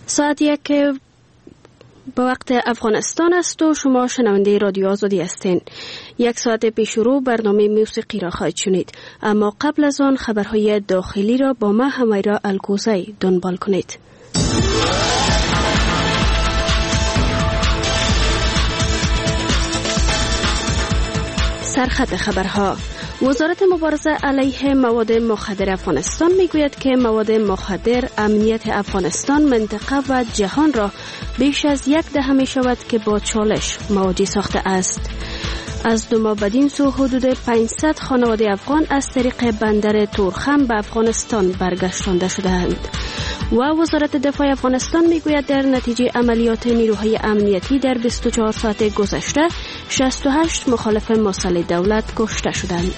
ساعت 1 به وقت افغانستان است و شما شنونده رادیو آزادی هستین. 1 ساعت پیش رو برنامه موسیقی را خواهید شنید، اما قبل از آن خبرهای داخلی را با ما همیرا الکوزی دنبال کنید. سرخط خبرها: وزارت مبارزه علیه مواد مخدر افغانستان میگوید که مواد مخدر امنیت افغانستان، منطقه و جهان را بیش از 1 دهه می شود که با چالش مواجه ساخته است. از 2 ماه بدین سو حدود 500 خانواده افغان از طریق بندر تورخم به افغانستان برگشتانده شدند. و وزارت دفاع افغانستان میگوید در نتیجه عملیات نیروهای امنیتی در 24 ساعت گذشته 68 مخالف مسلح دولت کشته شدند.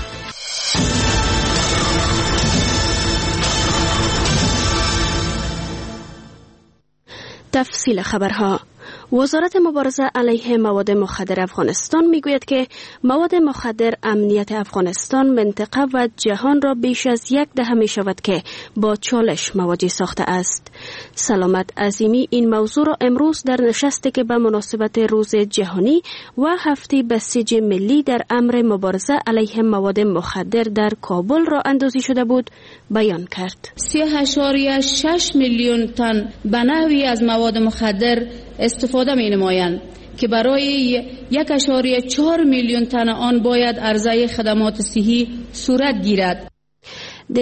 تفصیل خبرها: وزارت مبارزه علیه مواد مخدر افغانستان میگوید که مواد مخدر امنیت افغانستان، منطقه و جهان را بیش از 1 دهه می شود که با چالش مواجه ساخته است. سلامت عظیمی این موضوع را امروز در نشستی که به مناسبت روز جهانی و هفته بسیج ملی در امر مبارزه علیه مواد مخدر در کابل را اندازی شده بود بیان کرد. 3.6 میلیون تن به نحوی از مواد مخدر استفاده می نمایند که برای 1.4 میلیون تن آن باید عرضه خدمات صحی صورت گیرد. در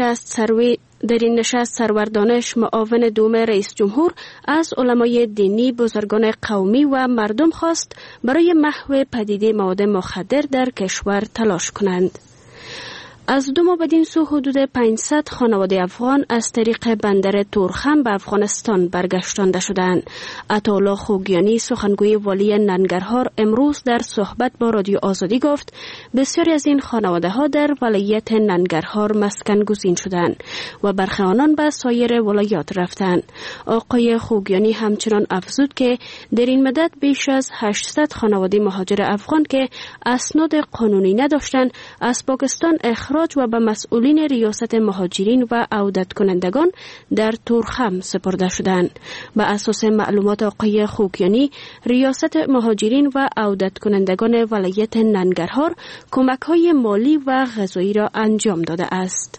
این نشست سرور دانش، معاون دوم رئیس جمهور، از علمای دینی، بزرگان قومی و مردم خواست برای محو پدیده مواد مخدر در کشور تلاش کنند. از 2 ماه بدین سو حدود 500 خانواده افغان از طریق بندر تورخم به افغانستان برگشتانده شدند. عطاالله خوگیانی، سخنگوی والی ننگرهار، امروز در صحبت با رادیو آزادی گفت بسیاری از این خانواده ها در ولایت ننگرهار مسکن گزین شدند و برخی آنان به سایر ولایات رفتند. آقای خوگیانی همچنان افزود که در این مدت بیش از 800 خانواده مهاجر افغان که اسناد قانونی نداشتند از پاکستان اخراج و به مسئولین ریاست مهاجرین و عودت کنندگان در تورخم سپرده شدند. به اساس معلومات آقای خوگیانی، ریاست مهاجرین و عودت کنندگان ولایت ننگرهار کمک‌های مالی و غذایی را انجام داده است.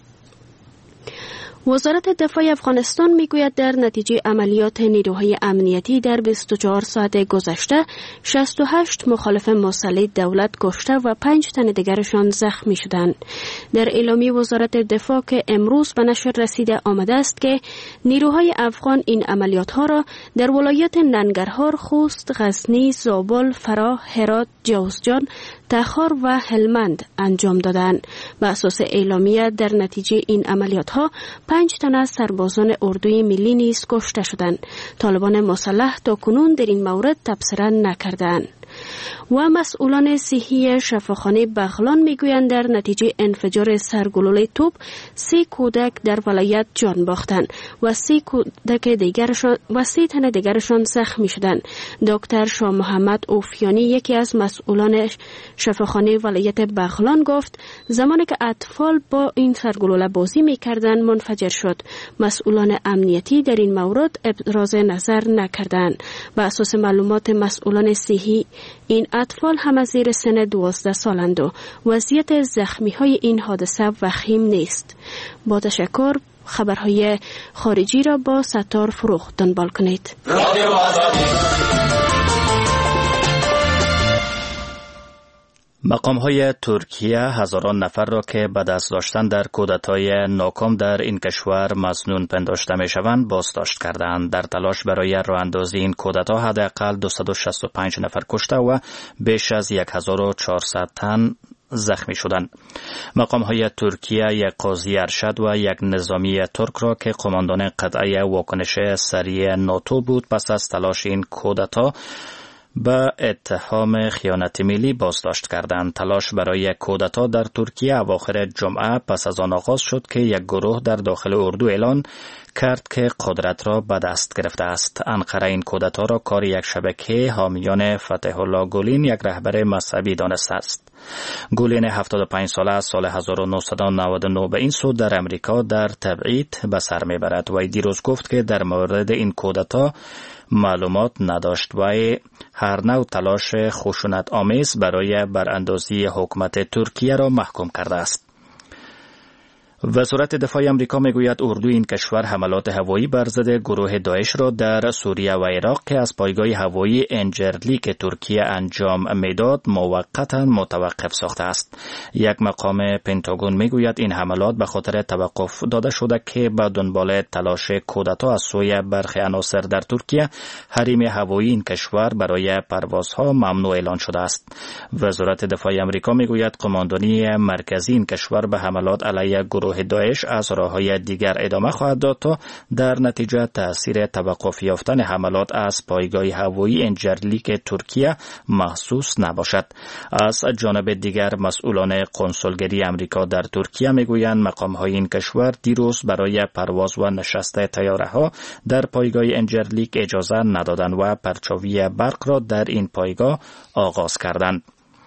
وزارت دفاع افغانستان میگوید در نتیجه عملیات نیروهای امنیتی در 24 ساعت گذشته 68 مخالف مسلح دولت کشته و 5 تن دیگرشان زخمی شدند. در اعلامیه وزارت دفاع که امروز به نشر رسیده آمده است که نیروهای افغان این عملیات ها را در ولایت ننگرهار، خوست، غزنی، زابل، فراه، هرات، جوزجان، تخار و هلمند انجام دادند. به اساس اعلامیه در نتیجه این عملیات ها 5 تن از سربازان اردوی ملی نیز کشته شدند. طالبان مسلح تاکنون در این مورد تبصره نکردند. و مسئولان صحی شفاخانه بغلان میگویند در نتیجه انفجار سرگلوله توپ 3 کودک در ولایت جان باختند و 3 تن دیگرشان زخمی شدند. دکتر شاه محمد اوفیانی، یکی از مسئولان شفاخانه ولایت بغلان، گفت زمانی که اطفال با این سرگلوله بازی میکردند منفجر شد. مسئولان امنیتی در این مورد ابراز نظر نکردند. بر اساس معلومات مسئولان صحی، این اطفال هم زیر سن 12 سالند و وضعیت زخمی های این حادثه وخیم نیست. با تشکر خبرهای خارجی را با ستار فروغ دنبال کنید. مقام‌های ترکیه هزاران نفر را که به دست داشتن در کودتای ناکام در این کشور مظنون پنداشته می‌شوند بازداشت کردند. در تلاش برای راه اندازی این کودتا حداقل 265 نفر کشته و بیش از 1400 تن زخمی شدند. مقام‌های ترکیه یک قاضی ارشد و یک نظامی ترک را که قماندان قطعه واکنش سریع ناتو بود پس از تلاش این کودتا به اتهام خیانت ملی بازداشت کردند. تلاش برای کودتا در ترکیه اواخر جمعه پس از آن آغاز شد که یک گروه در داخل اردو اعلان کرد که قدرت را به دست گرفته است. انقره این کودتا را کار یک شبکه حامیان فتح الله گلین، یک رهبر مذهبی، دانسته است. گولین 75 ساله از سال 1999 به این سو در امریکا در تبعید به سر میبرد و دیروز گفت که در مورد این کودتا معلومات نداشت و هر نوع تلاش خشونت آمیز برای براندازی حکومت ترکیه را محکوم کرده است. وزارت دفاع آمریکا میگوید اردوی این کشور حملات هوایی بر ضد گروه داعش را در سوریه و عراق که از پایگاه هوایی انجرلیک ترکیه انجام میداد موقتا متوقف ساخته است. یک مقام پنتاگون میگوید این حملات به خاطر توقف داده شده که به دنبال تلاش کودتا از سوی برخی عناصر در ترکیه حریم هوایی این کشور برای پروازها ممنوع اعلان شده است. وزارت دفاع آمریکا میگوید قماندانی مرکزی این کشور به حملات علیه گروه داعش از راه‌های دیگر ادامه خواهد داد تا در نتیجه تأثیر توقف یافتن حملات از پایگاه هوایی انجرلیک ترکیه محسوس نباشد. از جانب دیگر مسئولان قنسولگری آمریکا در ترکیه میگویند مقام‌های این کشور دیروز برای پرواز و نشست طیاره‌ها در پایگاه انجرلیک اجازه ندادند و پرچاوی برق را در این پایگاه آغاز کردند.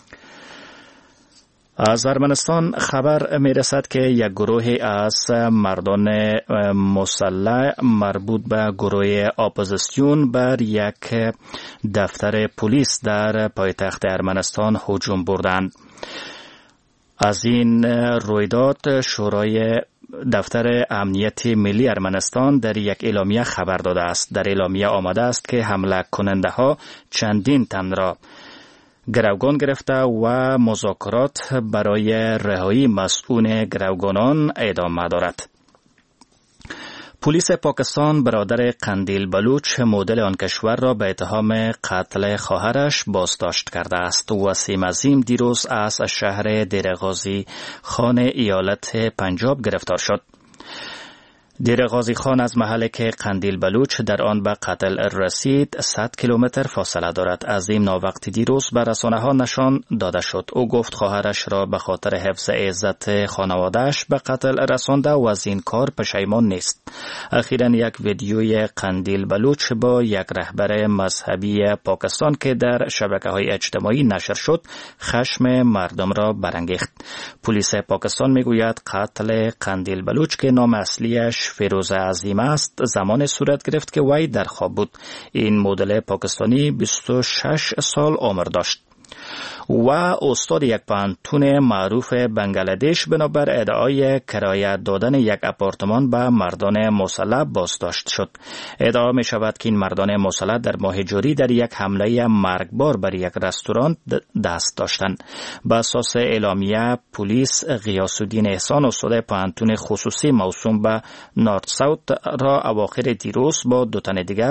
از ارمنستان خبر میرسد که یک گروه از مردان مسلح مربوط به گروه اپوزیسیون بر یک دفتر پلیس در پایتخت ارمنستان هجوم بردند. از این رویداد شورای دفتر امنیت ملی ارمنستان در یک اعلامیه خبر داده است. در اعلامیه آمده است که حمله کننده ها چندین تن را گروگان گرفته و مذاکرات برای رهایی مسئول گروگانان ادامه دارد. پلیس پاکستان برادر قندیل بلوچ مدل آن کشور را به اتهام قتل خواهرش بازداشت کرده است. وسیم عظیم دیروز از شهر دیرغازی خان ایالت پنجاب گرفتار شد. دیرغازی خان از محلی که قندیل بلوچ در آن به قتل رسید 100 کیلومتر فاصله دارد. عظیم ناوقتی دیروز به رسانه‌ها نشان داده شد. او گفت خواهرش را به خاطر حفظ عزت خانواده‌اش به قتل رسانده و از این کار پشیمان نیست. اخیراً یک ویدیوی قندیل بلوچ با یک رهبر مذهبی پاکستان که در شبکه‌های اجتماعی نشر شد خشم مردم را برانگیخت. پلیس پاکستان میگوید قتل قندیل بلوچ که نام اصلیش فیروز عظیم است زمان صورت گرفت که وی در خواب بود. این مدل پاکستانی 26 سال عمر داشت و استاد یک پانتون معروف بنگلادش بنابر ادعای کرایه دادن یک آپارتمان به مردان مسلح بازداشت شد. ادعا می شود که این مردان مسلح در ماه جوری در یک حمله مرگبار بر یک رستوران دست داشتند. به اساس اعلامیه پلیس غیاث الدین احسان استاد پانتون خصوصی موسوم به نورت ساوت را اواخر دیروز با 2 تن دیگر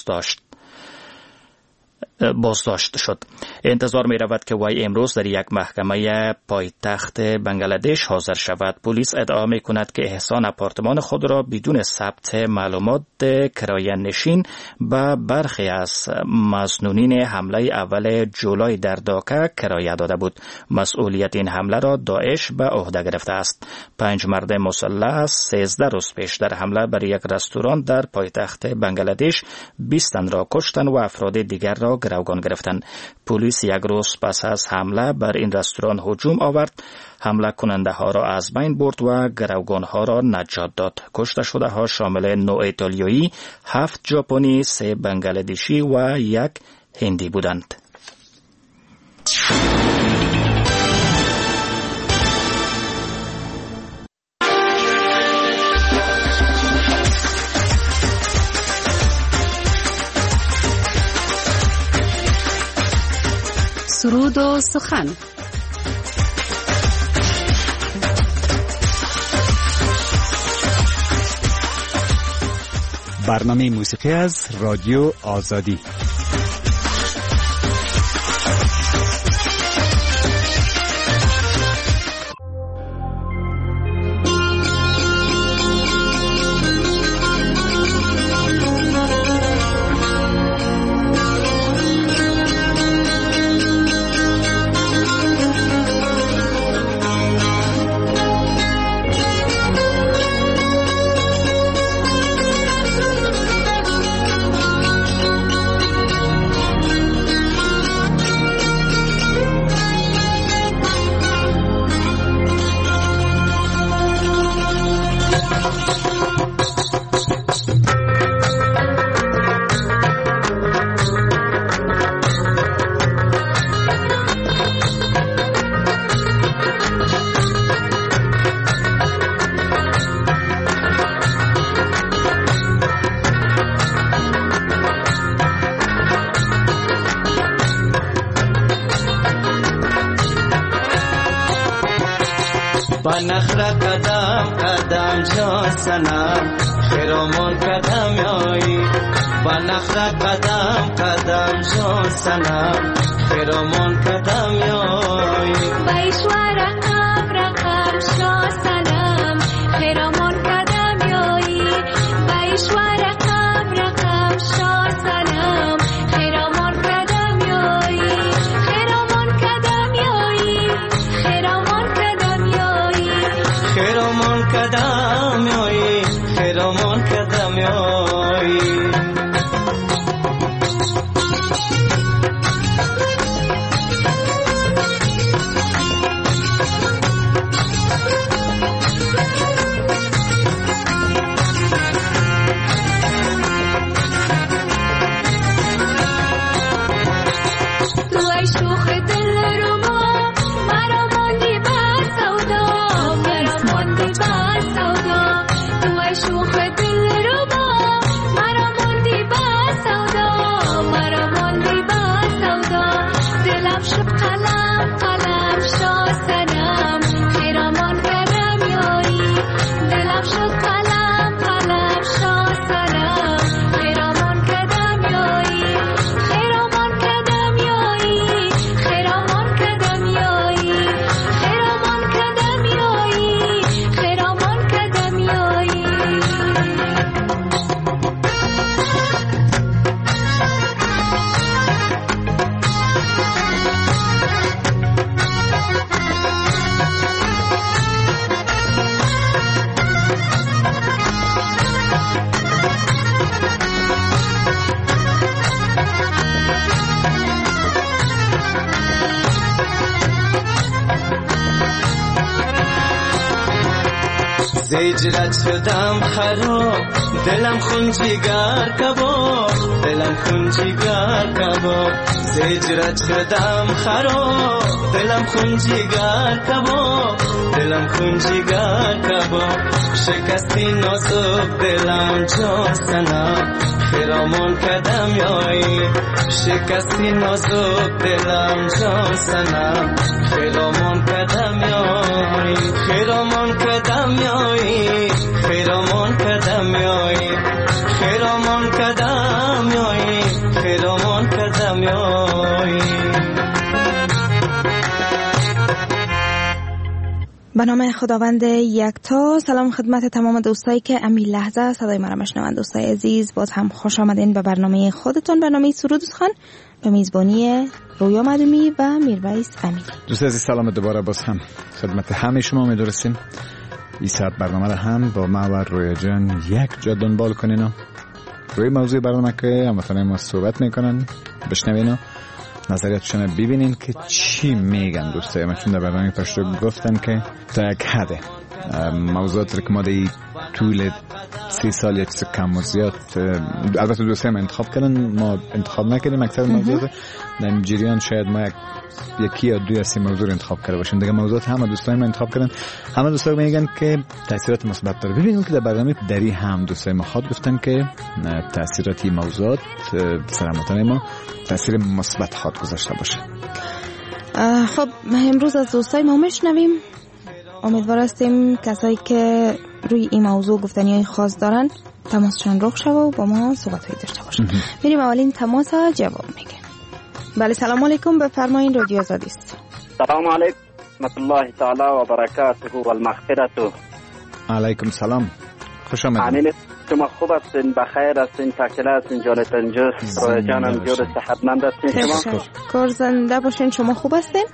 بازداشت شد. انتظار می رود که وی امروز در یک محکمه پایتخت بنگلادش حاضر شود. پلیس ادعا می کند که احسان آپارتمان خود را بدون ثبت معلومات کرایه نشین به برخی از مظنونین حمله اول جولای در داکا کرایه داده بود. مسئولیت این حمله را داعش به عهده گرفته است. 5 مرد مسلح 13 روز پیش در حمله بر یک رستوران در پایتخت بنگلادش 20 تن را کشتند و افراد دیگر را گروگان گرفتند. پلیس یک روز پس از حمله بر این رستوران هجوم آورد، حمله کننده ها را از بین برد و گروگان ها را نجات داد. کشته شده ها شامل 9 ایتالیایی، 7 ژاپنی، 3 بنگلادشی و 1 هندی بودند. سرود و سخن. برنامه موسیقی از رادیو آزادی. بنخره قدم قدم جان سنم خیرمان قدم یایی بنخره قدم قدم جان سنم خیرمان قدم یایی بیشوار رقم شاه سنم خیرمان قدم یایی بیشوار رقم شاه سنم خیرمان قدم یایی خیرمان قدم یایی خیرمان قدم یایی خیرمان قدم یایی خیرمان قدم یایی زیجرت شدم خراب دلم خون جگر کباب دلم خون جگر کباب زیجرت شدم خراب دلم خون جگر کباب دلم خون جگر کباب شکستی نازک دلم جان سنم خیرمان قدم یایی شکستی نازک دلم جان سنم خیرمان قدم یایی خیرمان قدم یایی خیرمان قدم یایی خیرمان قدم یایی خیرمان قدم یایی به نام خداوند یکتا. سلام خدمت تمام دوستایی که امی لحظه صدای ما را میشنوند. دوستای عزیز باز هم خوش آمدین به برنامه خودتون، برنامه سرود خان به میزبانی رویا مدومی و میرویس امیری. دوستای عزیز سلام دوباره باز هم خدمت همه شما می‌رسیم. این ساعت برنامه را هم با ما و رویا جان یک جا دنبال کنین و روی موضوع برنامه که هموطنان ما صحبت میکنن بشنوین و نظریاتشون ببینین که چی میگن. دوستای ما چون در برنامه پشتو گفتن که تا یک حده موضوعات که ما در طول 3 سال یک چیز کم و زیاد البته دوستای ما انتخاب کردن، ما انتخاب نکردیم اکثر موضوعات در جریان شاید ما یکی یا 2 یا 3 موضوع انتخاب کرده باشیم. دیگه موضوعات همه دوستای ما انتخاب کردن، همه دوستا میگن که تاثیرات مثبت داره. ببینیم که در برنامه دری هم دوستای ما خود گفتن که تاثیرات این موضوعات سر هموطنان ما تاثیر مثبت خود گذاشته باشه. خب امروز از دوستای ما میشنویم. امیدوار هستیم کسایی که روی این موضوع گفتنی خاص دارن تماسشون رخ شد و با ما صحبت‌هایی داشته باشن. میریم اولین تماس جواب میگه. بله سلام علیکم، بفرمایید رادیو آزادی است. سلام علیکم رحمت الله تعالی و برکاته و المغفرة. علیکم سلام، خوش آمدید. شما خوب هستین؟ بخیر هستین؟ تکل هستین؟ جانتان جست رویا جانم جور صحتمند هستین؟ شما کار زنده باشین. شما خوب هستین؟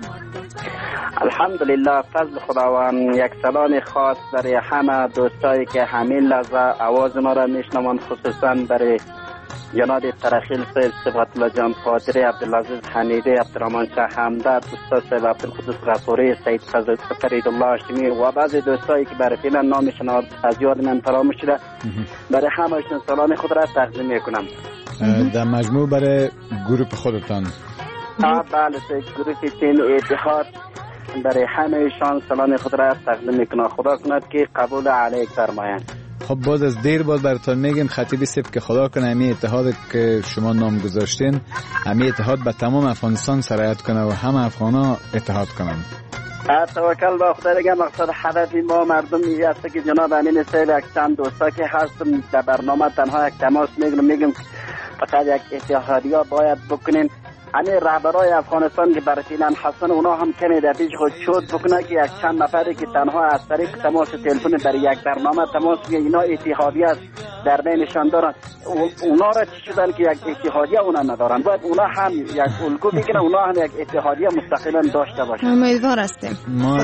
الحمدلله فضل خداوند. یک سلام خاص برای همه دوستایی که همین لحظه آواز ما را میشنوند، خصوصا برای جناب ترخیل سید صفت الله جان قادری، عبدالعزیز حمیدی، عبدالرحمن شاه حمدت، استاد سید عبدالقدوس غفوری، سید فرید الله هاشمی و بعضی دوستایی که برای فعلا نامشون از یاد من فراموش شده، برای همهشون سلام خود را تقدیم میکنم. در مجموع برای گروه خودتان؟ بله، گروه تیم اتحاد برای همهشان سلام خود را تقدیم میکنم. خدا کند که قبول علیک فرمایند. خب باز از دیر باز براتون میگیم خطیبی سیب که خدا کنه امی اتحاد که شما نام گذاشتین، امی اتحاد به تمام افغانستان سرایت کنه و همه افغانا اتحاد کنن. توکل به خدا دیگه. مقصد هدف ما مردمی است که جناب امین صاحب یک چند دوستا که هستم در برنامه تنها یک تماس میگم فقط یک اتحادیه باید بکنین. همین رهبرای افغانستان که برسیدن هستن اونا هم کمی در پیش خود شد بکنه که یک چند نفری که تنها از طریق تماس تلفن برای یک برنامه تماس که اینا اتحادیه است در بینشان دارن. اونا را چی شدن که یک اتحادیه اونا ندارن؟ باید اونا هم یک الگو بگیرن، اونا هم یک اتحادیه مستقلا داشته باشن. امیدوار هستیم.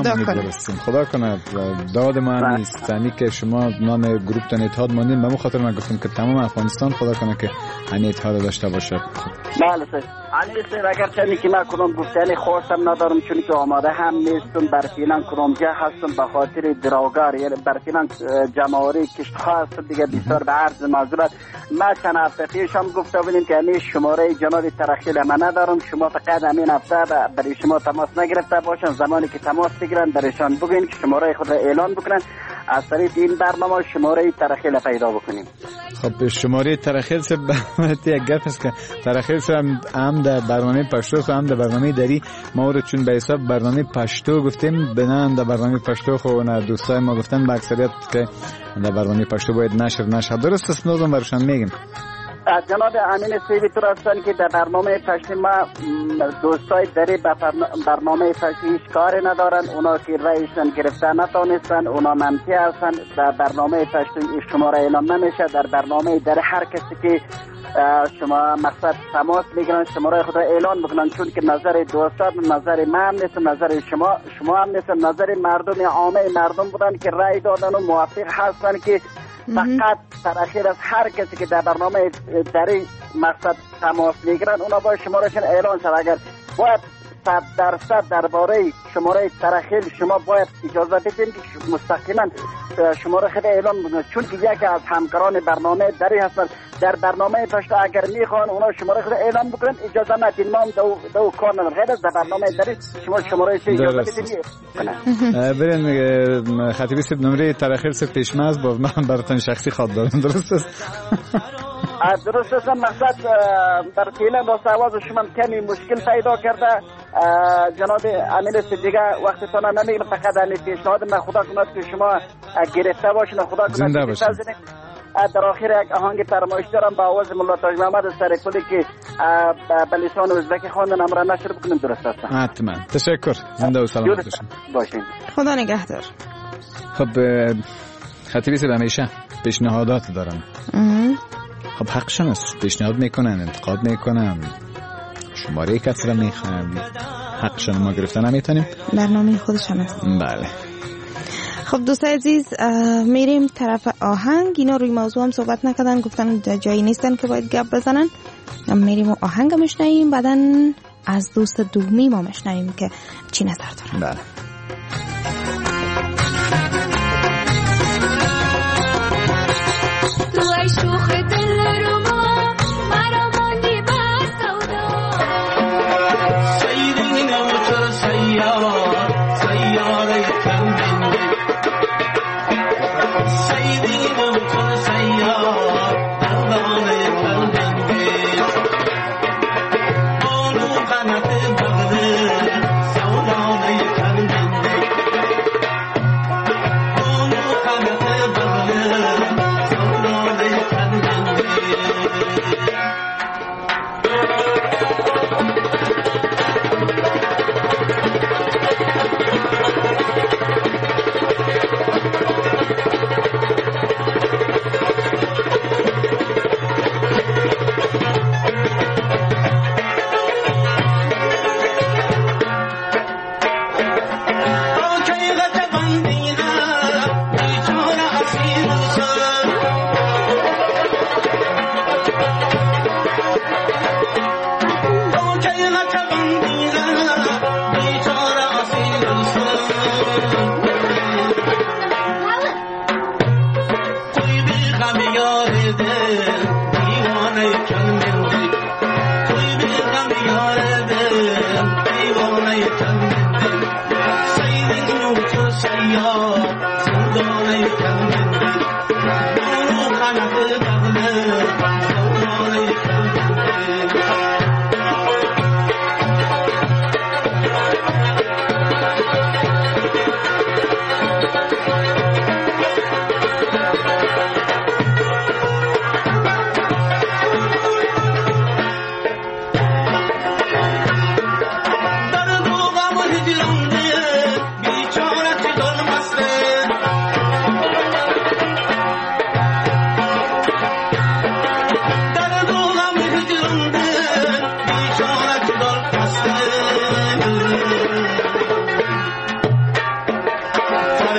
خدا کنه داد ما نیست. یعنی که شما نام گروه تن اتحاد ماندین، به خاطر من گفتم که تمام افغانستان خدا کنه که همین اتحاد داشته باشه. بله سر اگر چنین که من کنم گفتنی خواستم ندارم، چون که آماده هم نیستم. برفیلن کنمجه هستم به خاطر دراوگار، یعنی برفیلن جمهوری کشتها هستم دیگه. بسیار به عرض معذرت. ما چند هفته پیش هم گفته بودیم که همین شماره جناب ترخیل من ندارم، شما فقط همین هفته برای شما تماس نگرفته باشن. زمانی که تماس بگیرن برایشان بگین که شماره خود را اعلان بکنن، از طریق این برنامه شماره ترخیل پیدا بکنیم. خب شماره ترخیل سے یک گپ است که ترخیل سے هم در برنامه پشتو هم در برنامه دری ما رو چون به حساب برنامه پشتو گفتیم، بنان در برنامه پشتو خو نه دوستای ما گفتن به اکثریت که در برنامه پشتو باید نشر درست است. نوزم برشان میگم جناب امین سیوی تو هستن که در برنامه پشتی ما دوستای دری به برنامه پشتی هیچ کاری ندارن. اونا که رئیسن گرفته نتانستن، اونا منفی هستن. در برنامه پشتی شماره اعلام نمیشه. در برنامه در هر کسی که شما مقصد تماس میگیرن شماره خود اعلان بکنن، چون که نظر دوستان نظر من نیست، نظر شما هم نیست، نظر مردم عامه مردم بودن که رای دادن و موافق هستن که فقط تراخیر از هر کسی که در برنامه دری مقصد تماس میگیرن اونا باید شمارهشون اعلان شد. اگر باید 100% درباره شماره تراخیر شما باید اجازه بدین که مستقیما شماره خود اعلان بکنن، چون که یکی از همکاران برنامه دری هستن در برنامه پشت. اگر میخوان اونا شماره خود اعلان بکنن اجازه ندین. ما هم دو کار ندارم. غیر از در برنامه دری شما شماره چه اجازه بدین برین. خطیبی صاحب نمره تراخیر سے پیشماز با من براتون شخصی خواد دارم. درست است؟ درست است. مقصد در فعلا با آواز شما کمی مشکل پیدا کرده. جناب امین صدیقه وقتتون نمیگیرم، فقط همین پیشنهاد من خدا کنه که شما گرفته باشین. خدا زنده باشین. در آخر یک آهنگ فرمایش دارم با آواز مولا تاج محمد سرکلی که به لسان ازبکی خواندن امر نشر بکنیم. درست است؟ حتما. تشکر. زنده و سلامت باشین. خدا نگهدار. خب خطیبی صاحب همیشه پیشنهادات دارن. خب حقشون است، پیشنهاد میکنن، انتقاد میکنن، شماره کسی را میخوان، حقشون ما گرفتن نمیتونیم. برنامه خودشان است. بله. خب دوستای عزیز میریم طرف آهنگ. اینا روی موضوع هم صحبت نکردن، گفتن جایی نیستن که باید گپ بزنن. میریم و آهنگ مشنویم، بعدن از دوست دومی ما مشنویم که چی نظر دارن. بله. شوخ دل رو ما مرا ماندی بر سودا سیدین موتر سیاره کمبنده سیدین موتر دردانه کمبنده آنو قنط بغده سودانه کمبنده آنو قنط بغده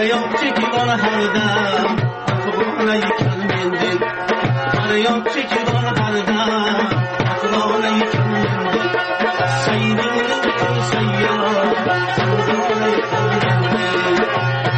Faryapçı ki bana hardam Akılına yıkanmendik Faryapçı ki bana hardam Akılına yıkanmendik Sayyidin sayyar Akılına yıkanmendik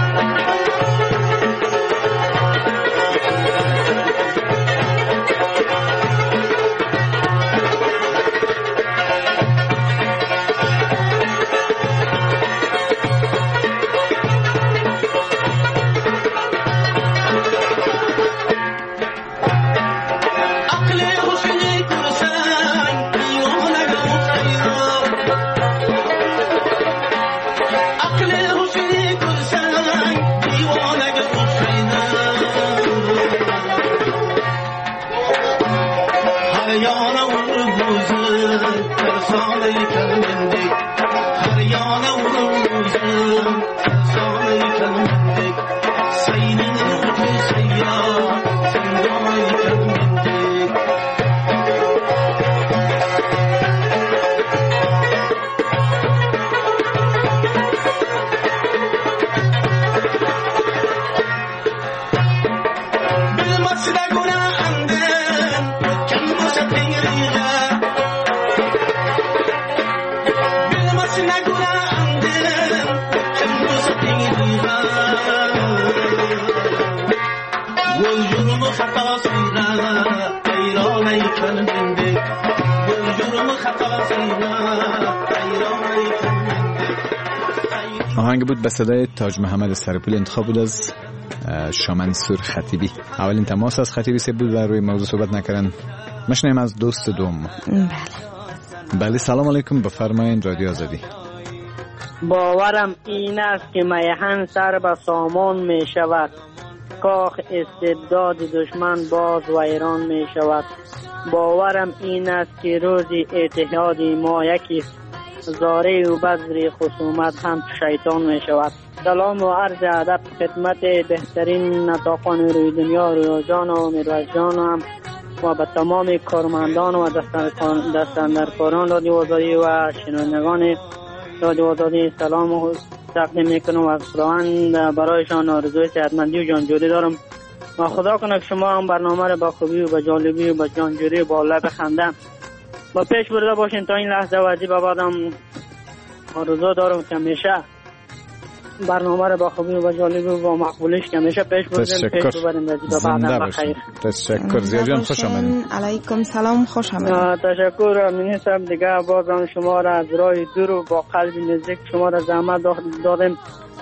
آهنگ بود به صدای تاج محمد سرپول، انتخاب بود از شامنصور خطیبی. اولین تماس از خطیبی سه بود و روی موضوع صحبت نکردن. مشنیم از دوست دوم. بله سلام علیکم، بفرمایید رادیو آزادی. باورم این است که میهن سر به سامان می شود، کاخ استبداد دشمن باز ویران می شود. باورم این است که روزی اتحاد ما یکی زاره و بذر خصومت هم شیطان می شود. سلام و عرض ادب خدمت بهترین نطاقان روی دنیا، رویا جان و میرویس جان هم و به تمام کارمندان و دستاندرکاران رادیو آزادی و شنوندگان رادیو آزادی سلام و تقدیم میکنم و از خداوند برایشان آرزوی صحتمندی و جانجوری دارم و خدا کنه که شما هم برنامه را با خوبی و با جالبی و با جانجوری با لب خنده با پیش برده باشین تا این لحظه و عجیب بعدم آرزو دارم که همیشه برنامه را با خوبی و با جالبی و با مقبولش که همیشه پیش ببریم و بعدا بخیر. تشکر زیاد جان، خوش آمدید. علیکم سلام، خوش آمدید. تشکر امینی صاحب، دیگه بازم شما را از راه دور و با قلب نزدیک شما را زحمت دادیم.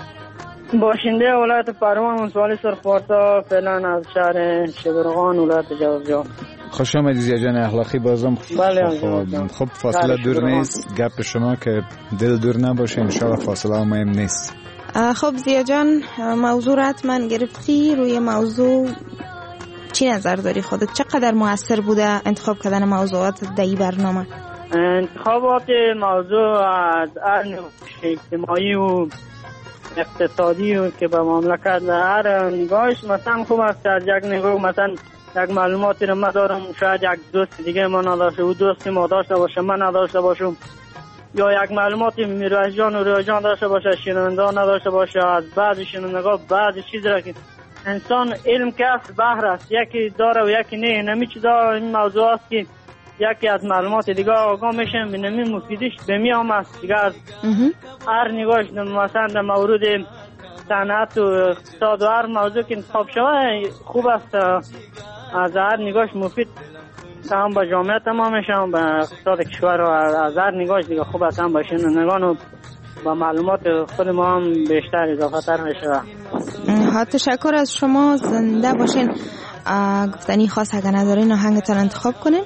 باشنده ولایت پروان منصوری سرخپارسا فعلا از شهر شبرغان ولایت جوزجان. خوش آمدید زیاد جان اخلاقی. بازم خب فاصله دور نیست، گپ شما که دل دور نباشه، انشاءالله فاصله مهم نیست. خب زیاد جان، موضوع را حتما گرفتی. روی موضوع چی نظر داری خودت؟ چقدر مؤثر بوده انتخاب کردن موضوعات در این برنامه؟ انتخابات موضوع از اجتماعی و اقتصادی و که به مملکت هر نگاهش مثلا خوب است. از یک نگاه مثلا یک معلوماتی رو ما دارم، شاید یک دوست دیگه ما نداشته و دوستی ما داشته باشه من نداشته باشم، یا یک معلوماتی میرویس جان و رویا جان داشته باشه شنونده نداشته باشه. از بعضی شنوندگان بعضی چیز را که انسان علم که است بحر است، یکی داره و یکی نه. نمی چیزا این موضوع است که یکی از معلومات دیگه آگاه میشم بنمی مفیدش به هم است دیگه. از هر نگاهش مثلا در مورد صنعت و اقتصاد و هر موضوع که انتخاب شده خوب است، از هر نگاهش مفید هم با جامعه تمام میشم، با اقتصاد کشور و از هر نگاهش دیگه خوب است، هم با شنوندگان و با معلومات خود ما هم بیشتر اضافه تر میشه. تشکر از شما، زنده باشین. گفتنی خاص اگر ندارین آهنگتان انتخاب کنین.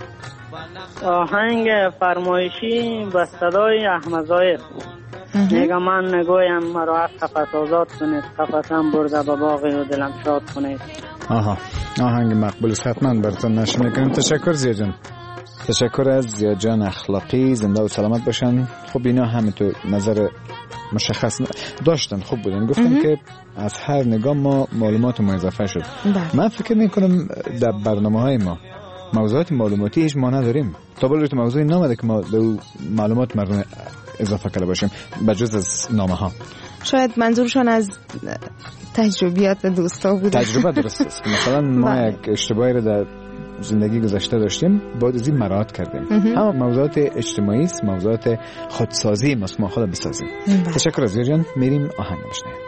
آهنگ فرمایشی با صدای احمد ظاهر میگه من نگویم مرا از قفس آزاد کنید، قفسم برده به باغی و دلم شاد کنید. آهنگ مقبول است، حتما براتون نشر میکنیم. تشکر زیاد جان، تشکر از زیاد جان اخلاقی، زنده و سلامت باشن. خب اینا همینطور نظر مشخص داشتن، خوب بودن، گفتن که از هر نگاه ما معلومات ما اضافه شد. من فکر میکنم در برنامه‌های ما موضوعات معلوماتی هیچ ما نداریم، تا بالای تو موضوعی نامده که ما به معلومات مردم اضافه کرده باشیم بجز از نامه ها. شاید منظورشان از تجربیات دوستا بوده. تجربه درست است. مثلا ما یک اشتباهی رو در زندگی گذشته داشتیم، باید از این مراحت کردیم. اما موضوعات اجتماعی است، موضوعات خودسازی ماست، ما خود بسازیم. تشکر از جان. میریم آهنگ بشنویم.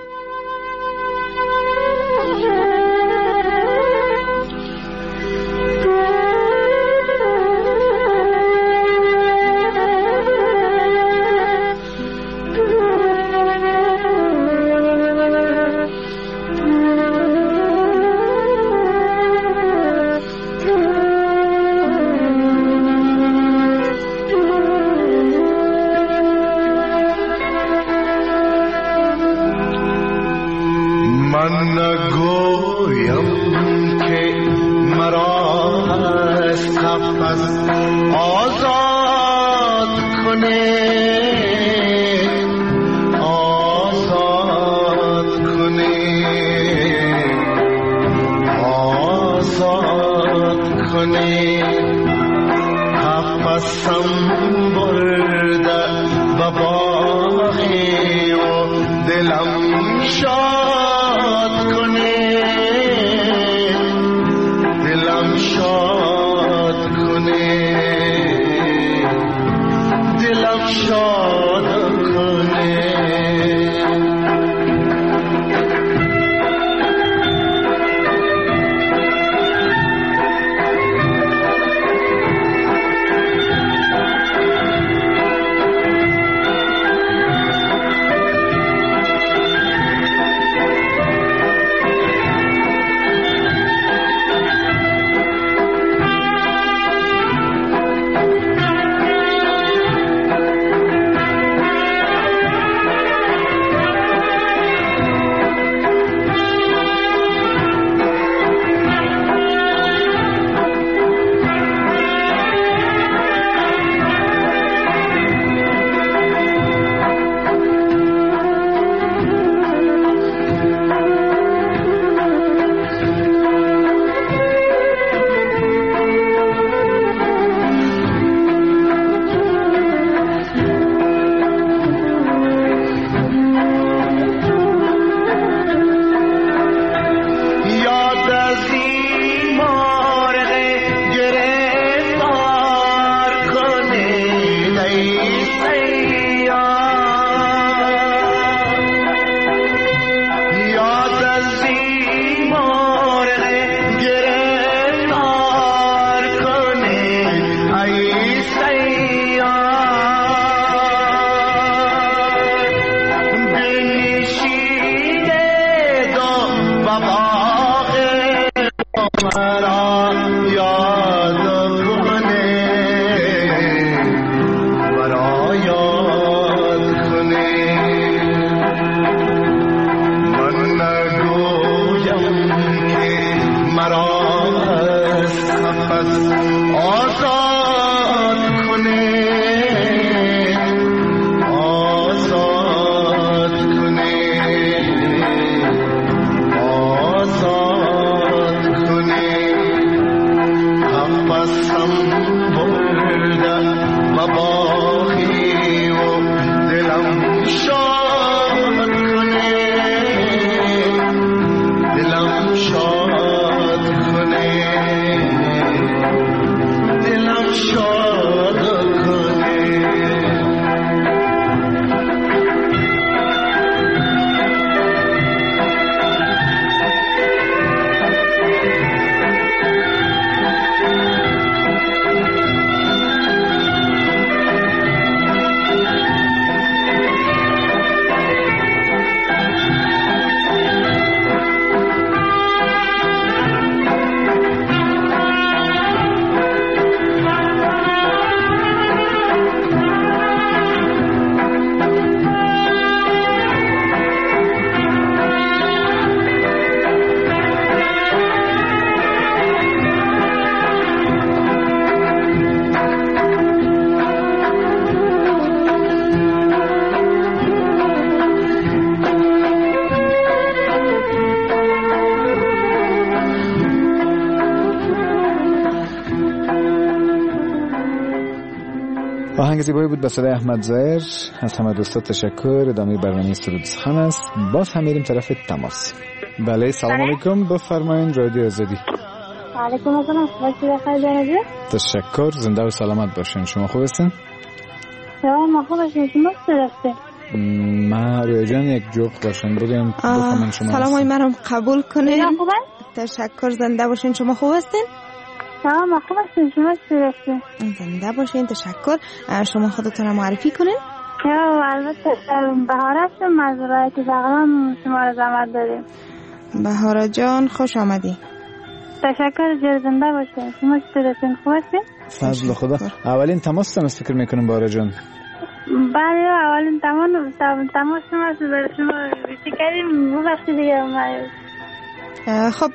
آهنگ زیبایی بود به صدای احمد ظاهر. از همه دوستا تشکر. ادامه برنامه سرود سخن است. باز هم میریم طرف تماس. بله سلام علیکم، بفرمایید. رادیو آزادی. علیکم السلام. بخیر. تشکر. زنده و سلامت باشین. شما خوب هستین؟ ما خوب هستیم. شما چطور؟ ما روی جان یک جوق داشتم بگم بفهمن شما. سلام های منم قبول کنین. تشکر. زنده باشین. شما خوب هستین؟ سلام. ما خوب هستیم. شما چطور هستین؟ زنده باشین. تشکر. شما خودتون معرفی کنین. البته بهاره هستم از ولایت بغلان. شما را زحمت داریم. بهاره جان خوش آمدی. تشکر. زنده باشین. شما چطور هستین؟ خوب هستین؟ فضل خدا. اولین تماستان است فکر میکنم بهاره جان. بله اولین تماس شما شما بیتی کردیم و وقتی دیگه اومد. خب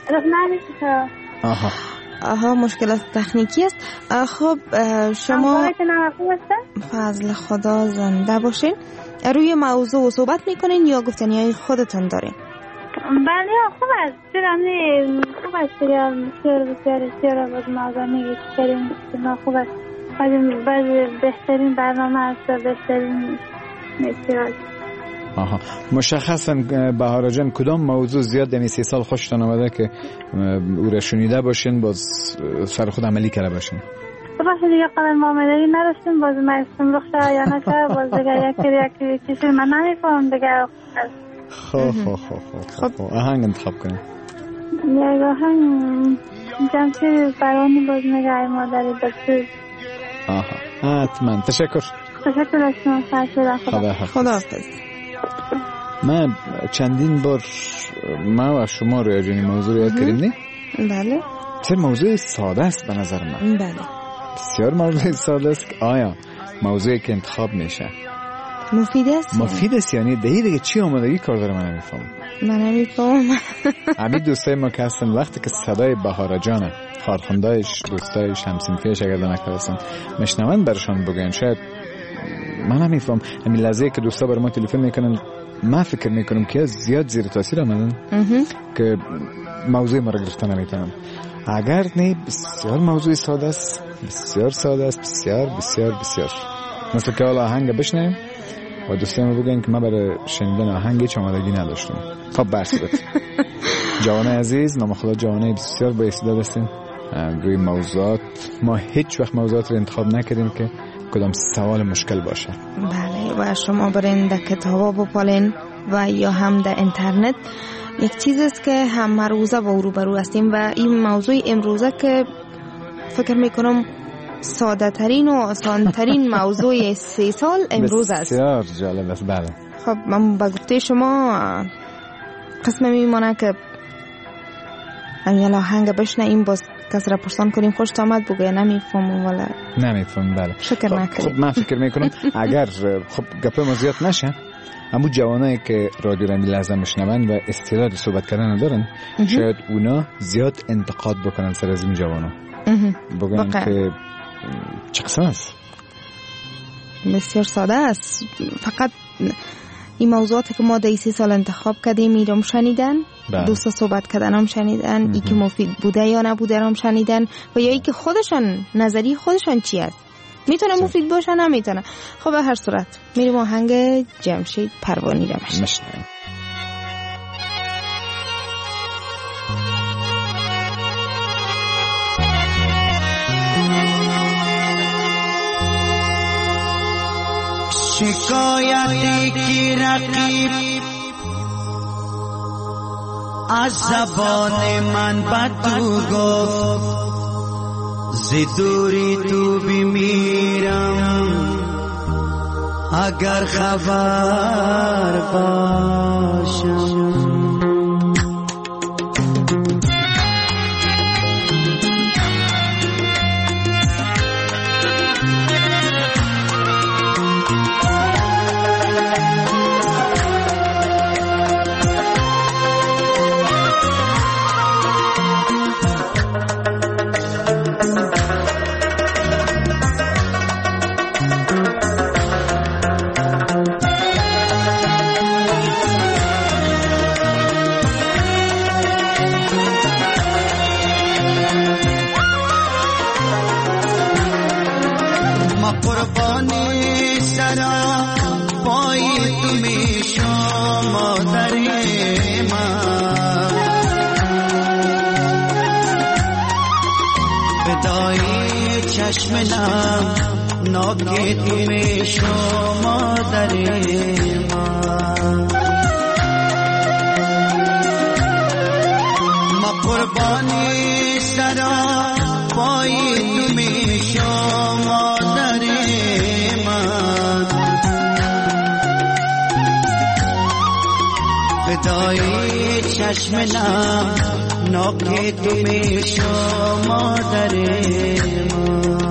آها مشکلات تکنیکی است. خب شما فضل خدا زنده باشین. روی موضوع صحبت میکنین یا گفتنی های خودتون دارین؟ بله خوب است. خوب است بسیار باز موضوع میگید کریم. خوب است. بعضی بهترین برنامه است و بهترین اطلاعات. مشخصا بهاره جان کدام موضوع زیاد دمی 3 سال خوشتان آمده که او را شنیده باشین باز سر خود عملی کرده باشین؟ باشه دیگه قدر معامله‌ای نداشتیم باز مستم رخصه یا نشه باز دیگه یکی چیزی من نمیفهم دیگه. خب آهنگ انتخاب کنیم. یک آهنگ جمشید برانی باز نگه مادری بسید. حتما. تشکر از شما. خدا حافظ. من چندین بار ما و شما روی جانی موضوع یاد کردیم نه؟ بله. چه موضوع ساده است به نظر من. بله. بسیار موضوع ساده است که آیا موضوعی که انتخاب میشه مفید است یعنی دیگه چی آمادگی کار داره من نمیفهمم. همین دوستای ما که هستن وقتی که صدای بهاره جان خارخوندایش دوستایش همسنفیش اگر نکردن مشنون برشان بگن شاید من نمیفهم. همین لحظه که دوستا بر ما تلفن میکنن من فکر میکنم که زیاد زیر تاثیر آمدن که موضوع ما را گرفتن نمیتونم. اگر نه بسیار موضوع ساده است. بسیار ساده است. بسیار مثل که حالا آهنگ بشنیم و دوستان بگن که ما برای شنیدن آهنگ هیچ آمادگی نداشتم. خب بس بود. جوان عزیز نام خدا جوانه بسیار با استعداد هستیم. روی موضوعات ما هیچ وقت موضوعات رو انتخاب نکردیم که کدام سوال مشکل باشه. بله و شما برین در کتابا بپالین و یا هم در اینترنت. یک چیز است که هم روزه با روبرو هستیم و این موضوع امروزه که فکر میکنم ساده ترین و آسان ترین موضوع 3 سال امروز است. بسیار جالب است. بله. خب من با گفته شما قسم میمانه که امیال آهنگ بشنیم باز کس را پرسان کنیم خوشت آمد بگوی نمیفهمم ولی نمیفهم. بله. شکر نکنیم. خب من فکر میکنم اگر خب گپ ما زیاد نشه همون جوانایی که رادیو را لازم بشنون و استعداد صحبت کردن ندارن شاید اونا زیاد انتقاد بکنن سر از این جوانا بگن که چه قسم است. بسیار ساده است. فقط این موضوعاتی که ما در 3 سال انتخاب کردیم میرم شنیدن. دوستا صحبت کردن هم شنیدن. ای که مفید بوده یا نبوده هم شنیدن و یا ای که خودشان نظری خودشان چی است میتونه مفید باشه نمیتونه. خب به هر صورت میریم آهنگ جمشید پروانی را میشنویم. شکایتی کی رقیب از زبان من بدو گفت زدوری تو بمیرم اگر خبر باشم. چشم نم ناک تو شما در من ما قربانی سرا پای تو شما در من فدای چشم نم ناک تو شما در من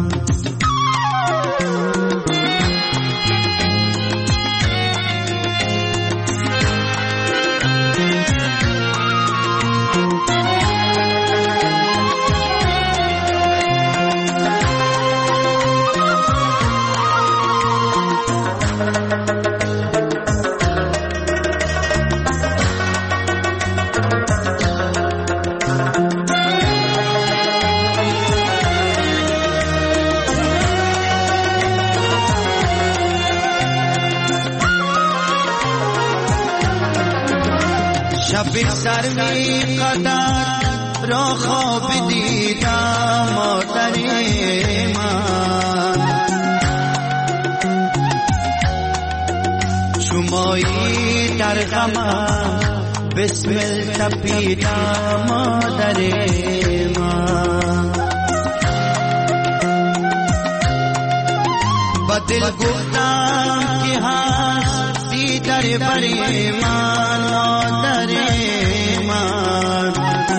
شب سروی قدر را خواب دیدم مادر من شمایی در غمم بسمل تپیدم مادر من با دل گفتم که هستی در بری من مادر من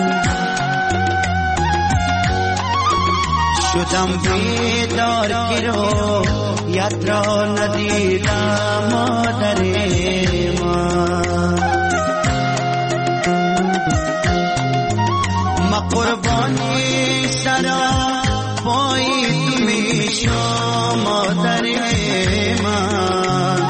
شدم بیدار که رویت را ندیدم مادر من ما قربانی سرا پای تو میشم مادر من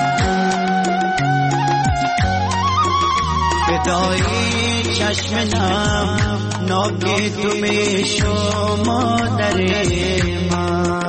فدای چشم نم ناک تو میشم مادر من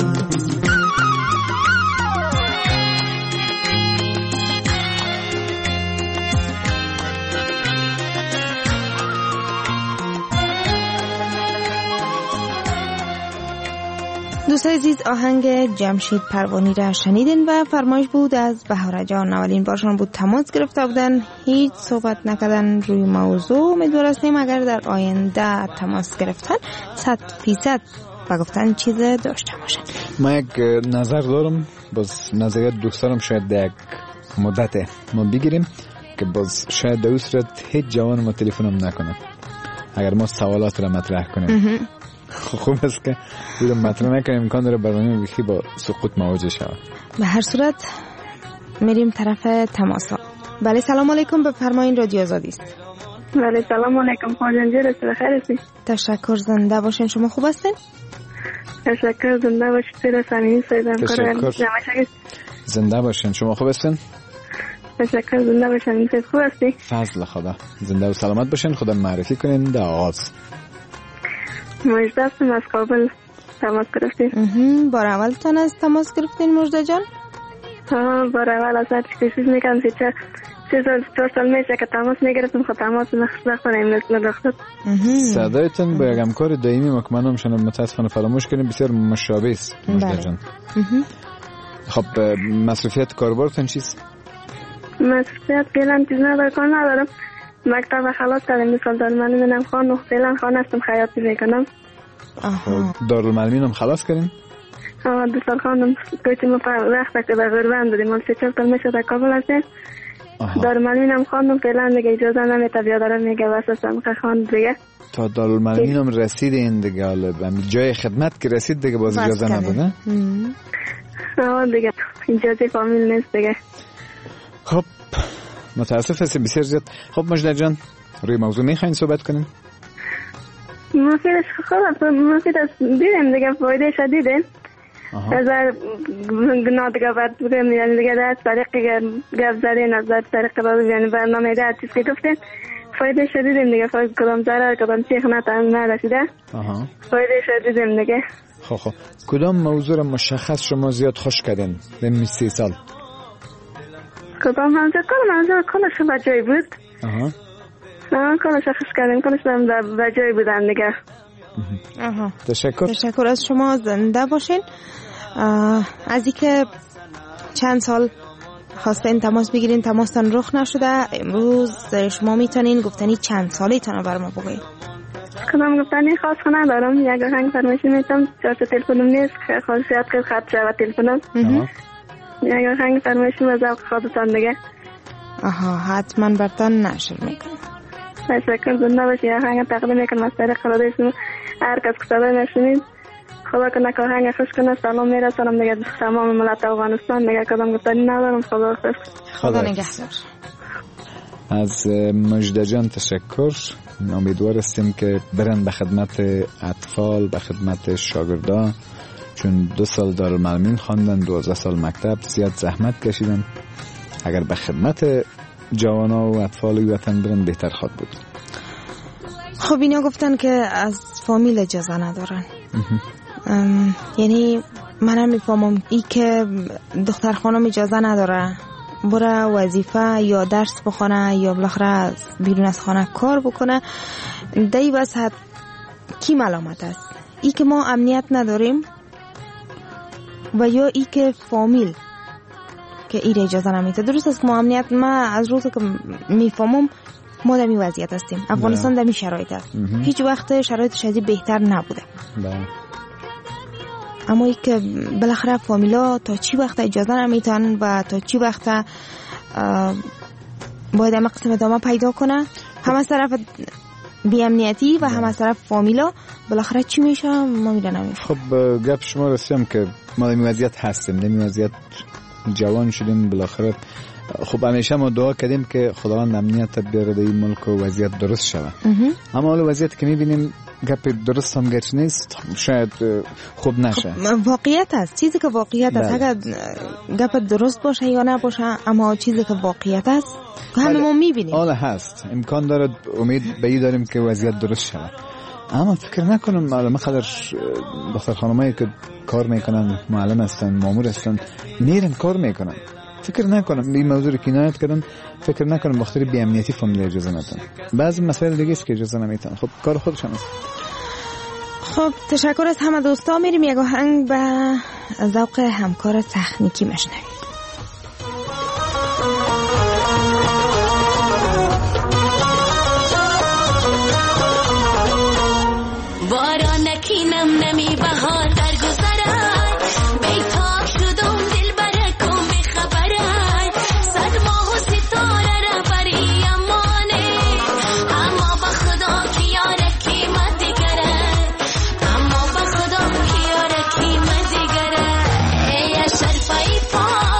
دوستای عزیز آهنگ جمشید پروانی را شنیدین و فرمایش بود از بهاره جان. اولین بارشان بود تماس گرفته بودن، هیچ صحبت نکردن روی موضوع. امیدوار هستیم اگر در آینده تماس گرفتن 100% و گفتن چیز داشته باشن. ما یک نظر دارم، باز نظریات دوستانم شاید در یک مدت ما بگیریم که باز شاید در صورت هیچ جوان ما تلفنم نکنه اگر ما سوالات را مطرح کنیم. خوب است که بودم مطرح نکنیم، امکان داره برنامه بخی با سقوط مواجه شود. به هر صورت میریم طرف تماس ها. بله سلام علیکم، بفرمایید رادیو آزادی است. بله سلام علیکم خانم جان، بخیر هستی؟ تشکر، زنده باشین. شما خوب هستین؟ تشکر، زنده باشید. سر سامعین سیدم کار زنده باشین. شما خوب هستین؟ تشکر، زنده باشین. خوب هستی؟ فضل خدا. زنده و سلامت باشین. خدا معرفی کنین در آغاز. مجده هستم از کابل تماس گرفتیم. بار اول تان از تماس گرفتین مجده جان؟ بار اول از هر چیزی میکنم 4 سال میشه که تماس میگرفتم، خود تماس نخواستم مثل دختر. صدایتون با یک همکار دائمی ما که منم شنم متاسفانه فراموش کنیم بسیار مشابه است مجده جان. خب مصرفیت کاربارتون چیست؟ مصرفیت فعلا چیز ندارم. مکتب خلاص کردم، مثال دارالمعلمین هم خواندم، فعلا خانه هستم خیاطی میکنم. دارالمعلمین هم خلاص کردیم؟ 2 سال خواندم، کوچه ما وقت که در غربان بودیم، مال 3-4 سال میشه در کابل هستیم. دارالمعلمین هم خواندم، فعلا دیگه اجازه نمیده بیادرم میگه واسه که خواند دیگه. تا دارالمعلمین هم رسیدین دیگه، حالا جای خدمت که رسید دیگه باز اجازه نبوده؟ دیگه اجازه فامیل نیست دیگه. خب متاسف هستیم بسیار زیاد. خب مجده جان روی موضوع میخواین صحبت کنیم؟ مفیدش مفید است دیدیم دیگه، فایده شدیده. از گناه دیگه باید بودیم، یعنی دیگه در طریق گفت زدین، از در طریق یعنی برنامه در چیز که گفتین فایده شدیدیم دیگه. کدام ضرر کدام چیخ نرسیده فایده شدیدیم دیگه. خب کدام موضوع را مشخص شما زیاد خوش کردین به 30 سال؟ کدام منظور کلش به جای بود. کلش خوش کردیم، کلش به جای بودن دیگه. تشکر از شما. زنده باشین. از اینکه چند سال خواستین تماس بگیرین تماستان رخ نشده، امروز شما میتونین گفتنی چند سالی تانو بر ما بگوین. کدام گفتنی خاص ندارم. یک آهنگ فرمایشی میتونم. 4 تا تلفنم نیست که خاصیت که خط شود تلفنم. یک آهنگ فرمایشی و ذوق خودتان دیگه. حتما برتان نشر میکنم. تشکر. زنده باشی. آهنگ تقدیم میکنم از طریق رادیو شما. هر کس که صدای نشنید خدا کنه که آهنگ خوش کنه. سلام میرسانم دیگه تمام ملت افغانستان. دیگه کدام گفتنی ندارم. خدا نگهدار. از مجده جان تشکر. امیدوار هستیم که برن به خدمت اطفال، به خدمت شاگردان، چون 2 سال دارالمعلمین خواندن، 12 سال مکتب، زیاد زحمت کشیدن. اگر به خدمت جوانا و اطفال وطن برن بهتر خواهد بود. خب اینا گفتن که از فامیل اجازه ندارن. یعنی منم میفهمم ای که دختر خانم اجازه نداره بره وظیفه یا درس بخونه یا بالاخره بیرون از خانه کار بکنه، دی وسط کی ملامت است؟ ای که ما امنیت نداریم و یا ای که فامیل که ای اجازه نمیده؟ درست است که ما امنیت، ما از روزی که میفهمم ما در این وضعیت هستیم. افغانستان در این شرایط است. هیچ وقت شرایطش از این بهتر نبوده. اما ای که بالاخره فامیلا تا چی وقت اجازه نمیتن و تا چی وقت باید همه قسم ادامه پیدا کنه، هم از طرف بی‌امنیتی و هم از طرف فامیلا، بالاخره چی میشه ما میدونم. خب گپ شما رسیم که ما در این وضعیت هستیم، در این وضعیت جوان شدیم بالاخره. خب همیشه ما دعا کردیم که خداوند امنیت بیاره در این ملک و وضعیت درست شود. اما حالا وضعیت که میبینیم گپ درست هم گرچه نیست، شاید خوب نشه. واقعیت است، چیزی که واقعیت است. اگر گپ درست باشه یا نباشه، اما چیزی که واقعیت است همه ما میبینیم. حالا هست، امکان داره، امید به این داریم که وضعیت درست شود. اما فکر نکنم حالا مخاطر دختر خانمایی که کار میکنن، معلم هستن، مامور هستن، میرن کار میکنن، فکر نکنم این موضوع رو کنایت کردن، فکر نکنم بخاطر بی‌امنیتی فامیل اجازه ندن. بعضی مسائل دیگه است که اجازه نمیتن. خب کار خودشون است. خب تشکر از همه دوستا. میریم یک آهنگ به ذوق همکار تکنیکی مشنویم. بارانکی نم نمی بهار در گذرای بیتاب شدم دل برکم بخبرای صد ماه و ستاره را بری امانه اما با خدا کیاره قیمت دیگره اما با خدا کیاره قیمت دیگره ای شرفای پا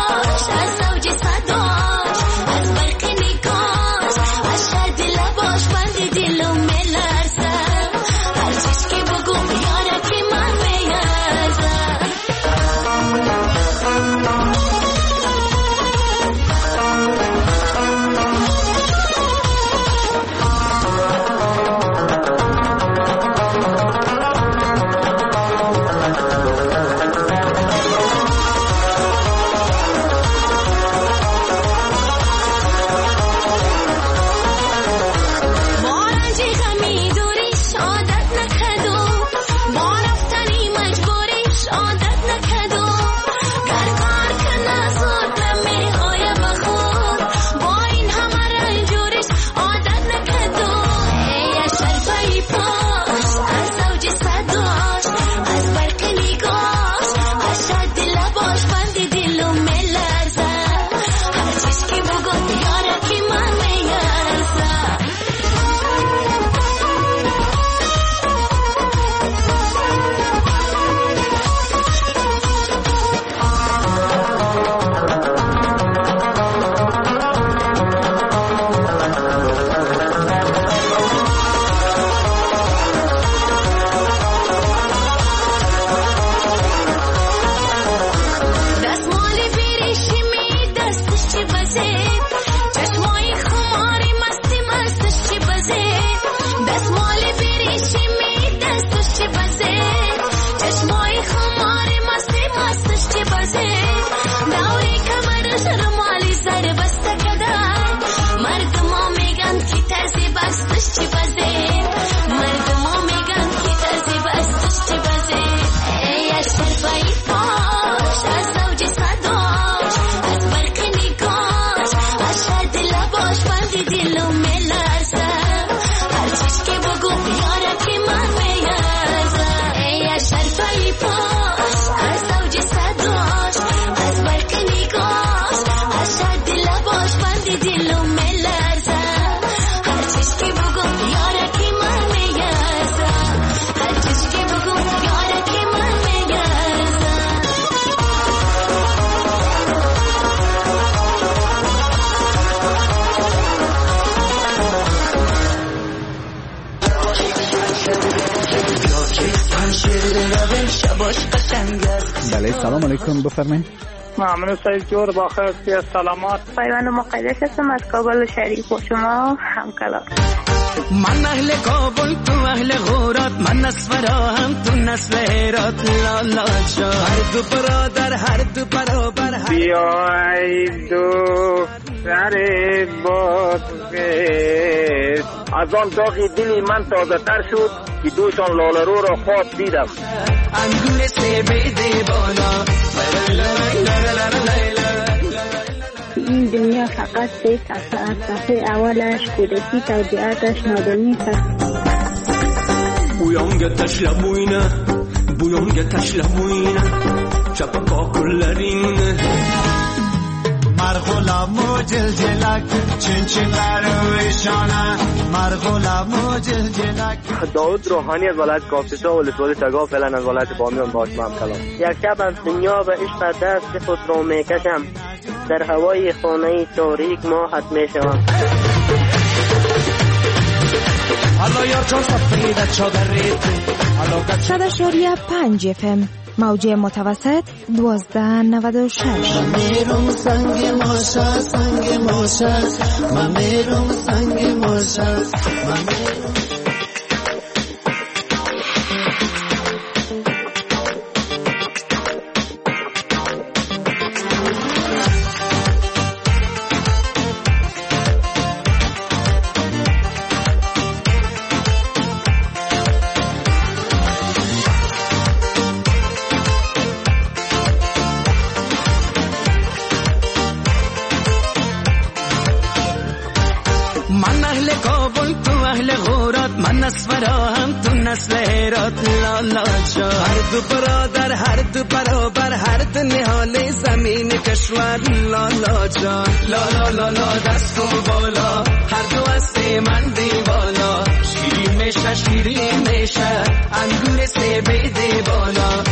بله سلام علیکم بفرمایید. ممنون سعید جور با خیر سلامات. پیوند مقدس هستم از کابل شریف و شما همکلام. من اهل کابل تو اهل غورات، من نسفرا هم تو نسل هرات. لالا جان هر دو برادر هر دو برابر بیایید دو سر بازگشت. از آن داغی دلی من تازه تر شد که دوشان لاله رو را خواب دیدم. انگور سبیده بالا. این دنیا فقط سه صفحه اولش کودکی توضیحاتش نادانی است. بویانگ تشلبوینه چپکا کلرین مرغلام و جلجلک چنچه برویشانه مرغلام و جلجلک. داود روحانی از ولایت کاپیسا و ولسوالی تگاه فعلا از ولایت بامیان باش من کلام. یک شب از دنیا و عشق دست خود را میکشم، در هوای خانه تاریک ماهت میشوم. 100.5 FM موجه متوسط 1296. من میرم سنگ ماشا سنگ ماشا من میرم سنگ ماشا نسل هرات. لالا جان هر دو برادر هر دو برابر هر دو نهال زمین کشور. لالا جان لالا لالا دست و بالا هر دو از من دیوالا. شیرین میشه شیرین میشه انگور سبیده بالا.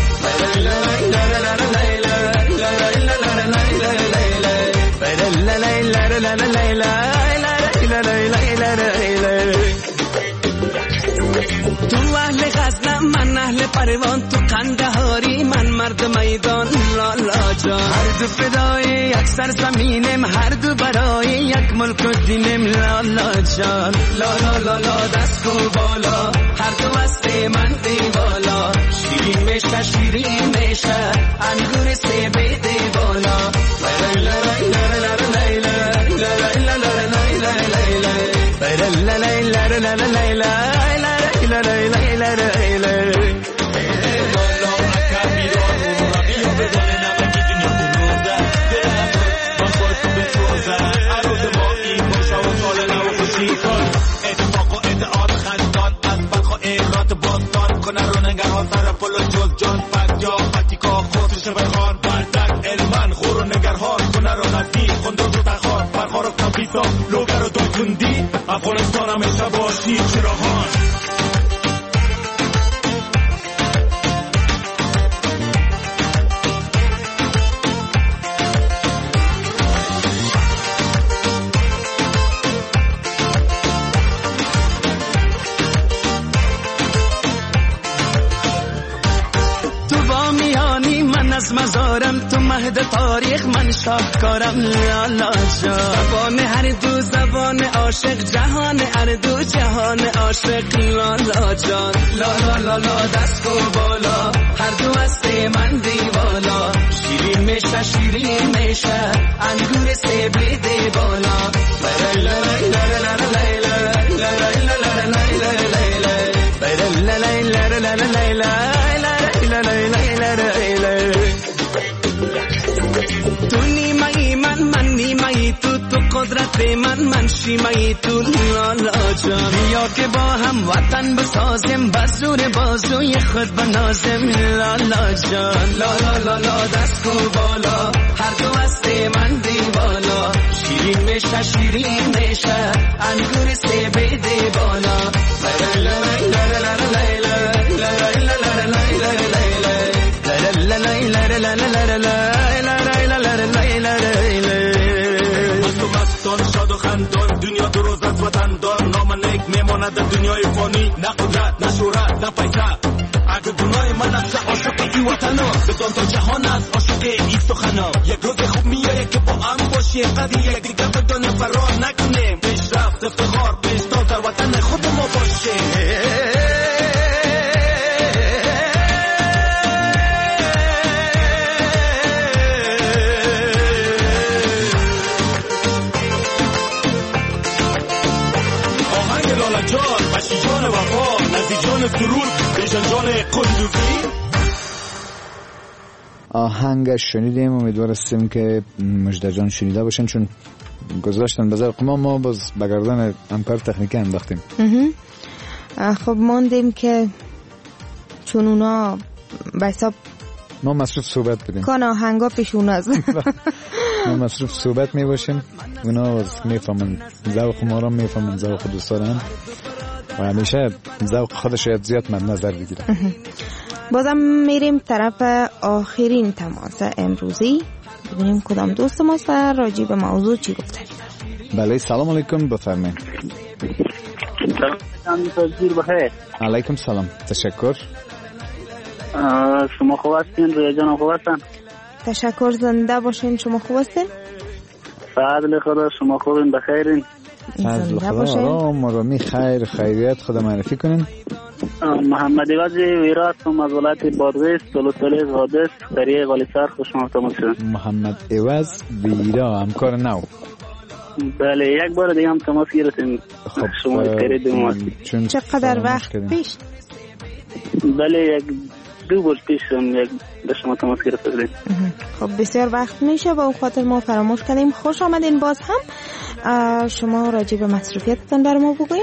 تو اهل غزنم من اهل پروان، تو قندهاری من مرد میدان. لالا جان هر دو فدای یک سر زمینم، هر دو برای یک ملک و دینم. لالا جان لالا لالا دست و بالا هر دو از من دیوالا. شیرین میشه شیرین میشه انگور سبیده بالا. افغانستان همیشه باشی چراغان. از مزارم تو مهد تاریخ من شاهکارم. لالا جان زبان هر دو زبان عاشق، جهان هر دو جهان عاشق. لالا جان لالا لالا دست و بالا هر دو از من دیوالا. شیرین میشه شیرین میشه انگور سبیده بالا. قدرت من شیمایی تو. لالا جان بیا که با هم وطن بسازیم، بزور بازوی خود بنازیم. لالا جان لالا لالا دست و بالا هر دو از من دیوالا. شیرین میشه شیرین میشه انگور سبیده بالا. دنیا دو روز از وطن دار نام نیک میماند در دنیای فانی. نه قدرت نه شهرت نه پیسه، اگه گناه من بی وطنا بدان تا جهانت عاشق این سخنا. یک روز خوب میاره که با هم باشیم قدی یک دیگه بدان فرار نکنیم. پیشرفت افتخار پیشتان در وطن خود ما باشیم. جان وفا نزی جان سرور بیشن جان قندوزی. آهنگش شنیدیم، امیدوارستیم که مجده جان شنیده باشن چون گذاشتن بذار ما باز بگردن امپر تکنیکی انداختیم. خب ماندیم که چون اونا به حساب ما مصروف صحبت بدیم کان آهنگا پیش اوناست. ما مصروف صحبت می باشیم، اونا میفهمن ذوق ما را، میفهمن ذوق دوستان و همیشه ذوق خودش شاید زیاد مد نظر بگیره. بازم میریم طرف آخرین تماس امروزی ببینیم کدام دوست ماست و راجع به موضوع چی گفته. بله سلام علیکم، بفرمایید. سلام بخیر. علیکم سلام، تشکر. شما خوب هستین؟ رویا جان خوب هستن؟ تشکر، زنده باشین. شما خوب هستین؟ فضل خدا، شما خوبین؟ بخیرین؟ فضل خدا، آرام آرامی خیر خیریت. خدا معرفی کنین. محمد عوض ویرا هستم از ولایت بادغیس، ولسوالی قادس، قریه قالیسر. خوش آمدید شدم. محمد عوض ویرا، همکار نو. بله یک بار دیگه هم تماس گرفتیم. خب شما قریه ما چقدر وقت پیش؟ بله یک دو بار پیش یک به شما تماس گرفتیم. خب بسیار وقت میشه و اون خاطر ما فراموش کردیم. خوش آمدین. باز هم شما راجع به مصروفیتتون برای ما بگوین.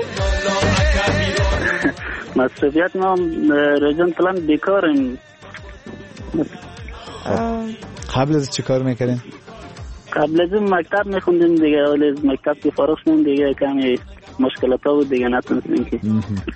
مصروفیت ما رجان فلان بیکاریم. قبل از چی کار میکردین؟ قبل از مکتب میخوندیم دیگه، ولی از مکتب که فارغ شدیم دیگه کمی مشکلات ها بود دیگه، نتونستیم که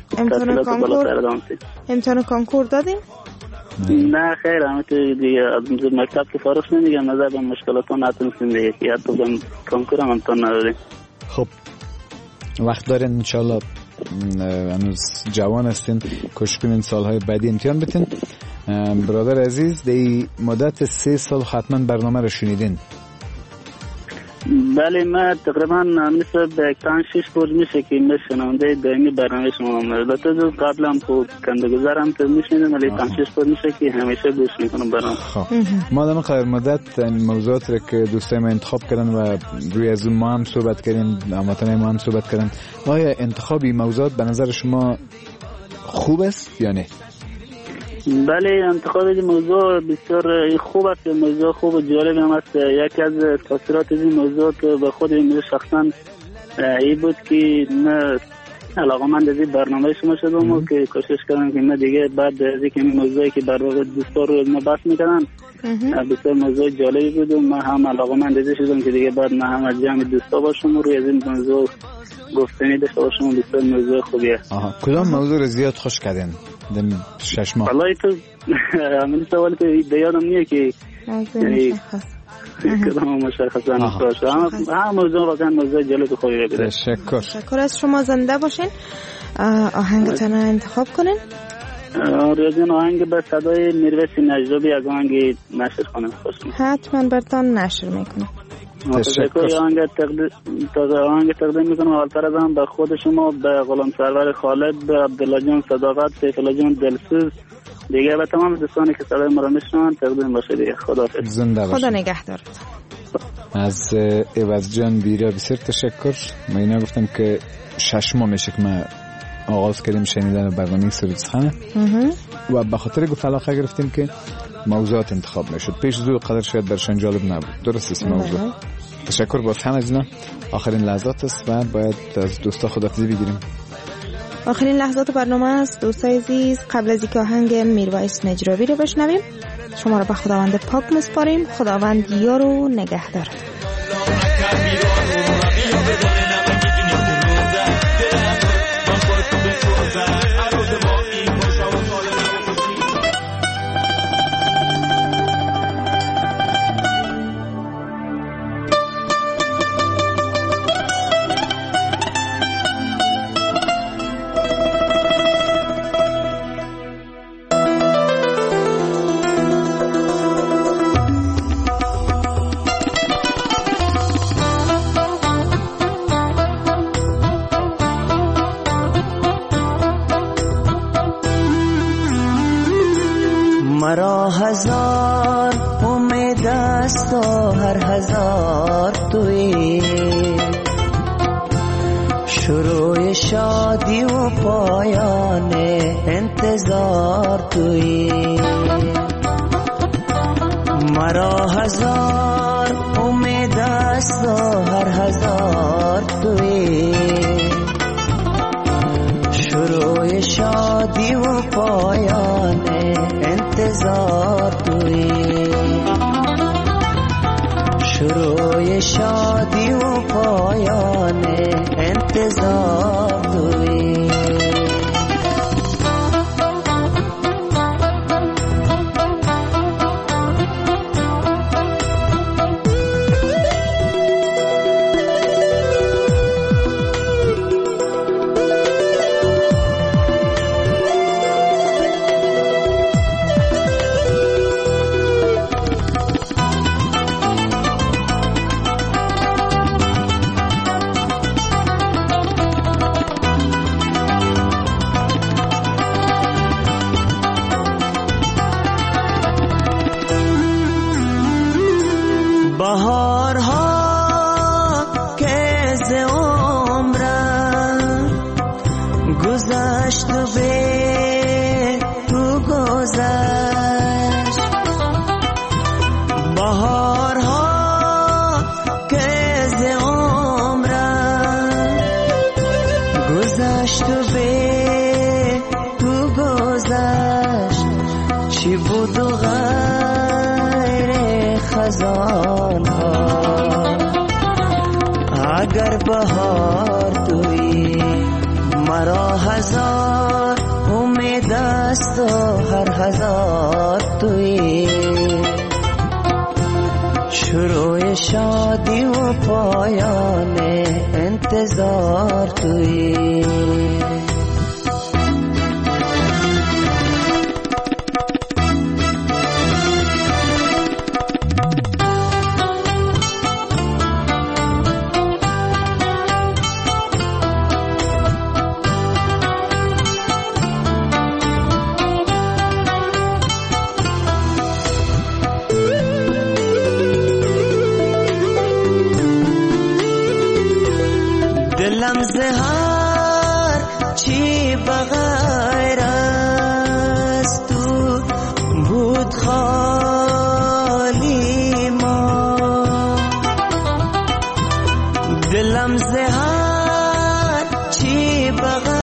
امتحان کانکور دادیم؟ نه خیر، همه دیگه از مکتب که فارغ شدیم دیگه نظر به مشکلات ها نتونستیم دیگه که حتی به کانکور هم امتحان ندادیم. خب وقت دارین انشالله، هنوز جوان هستین، کوشش کنین سالهای بعدی امتحان بتین. برادر عزیز، دی مدت 3 سال حتما برنامه رو شنیدین؟ بله من تقریبا مثل به 5-6 بار میشه که میشنونده دائمی برنامه شما. البته قبل هم تو کندگذارم تو میشنیدم، ولی 5-6 بار میشه که همیشه گوش میکنم برنامه. خب ما در قدر مدت این موضوعات رو که دوستای ما انتخاب کردن و روی از ما هم صحبت کردیم، هموطنای ما هم صحبت کردن، آیا انتخاب این موضوعات به نظر شما خوب است یا نه؟ بله انتخاب این موضوع بسیار خوب است، موضوع خوب و جالب هم است. یکی از تاثیرات این موضوع به خود من شخصا این بود که من علاقه‌مند از این برنامه شما شدم و که کوشش کردم که من دیگه بعد از اینکه این موضوعی که بر واقع دوستا رو ما بحث می‌کردن بسیار موضوع جالبی بود و من هم علاقه‌مند از شدم که دیگه بعد من هم از جمع دوستا باشم و روی از این موضوع گفتنی داشته باشم. بسیار موضوع خوبیه. کدام موضوع رو زیاد خوش کردین در 6 ماه؟ والله تو همین سوال که بیادم نیه که یعنی کدام مشخصا نمیشه. هم موضوع واقعا موضوع جالب خوبیه. تشکر از شما. زنده باشین. آهنگتون انتخاب کنین. ریاضین آهنگ به صدای میرویس نجابی از آهنگ نشر کنم. حتما برتان نشر میکنم. تشکر. آهنگ تقدیم میکنم اولتر از هم به خود شما، به غلام سرور خالد، به عبدالله جان صداقت، سیف الله جان دلسوز دیگه، به تمام دوستانی که صدای ما را میشنون تقدیم باشه دیگه. خداحافظ. زنده باشه. خدا نگهدارت. از عوض جان بیرا بسیار تشکر. ما اینا گفتم که 6 ماه میشه که ما آغاز کردیم شنیدن برنامه سرودخانه و به خاطر گفت علاقه گرفتیم که موضوعات انتخاب میشد. پیش زود قدر شاید برشان جالب نبود. درست است موضوع. تشکر باز هم از اینا. آخرین لحظات است و باید از دوستا خداحافظی بگیریم. آخرین لحظات برنامه است دوستای عزیز. قبل از اینکه آهنگ میرویس نجابی رو بشنویم شما رو به خداوند پاک میسپاریم. خداوند یار و نگهدار. مرا هزار امید است و هر هزار تویی، شروع شادی و پایان انتظار تویی. مرا هزار امید است و هر هزار تویی، شروع شادی و پایان انتظار تویی، شروع شادی و پایان انتظار تویی. اگر بهار تویی، مرا هزار امید است و هر هزار تویی، شروع شادی و پایان انتظار تویی.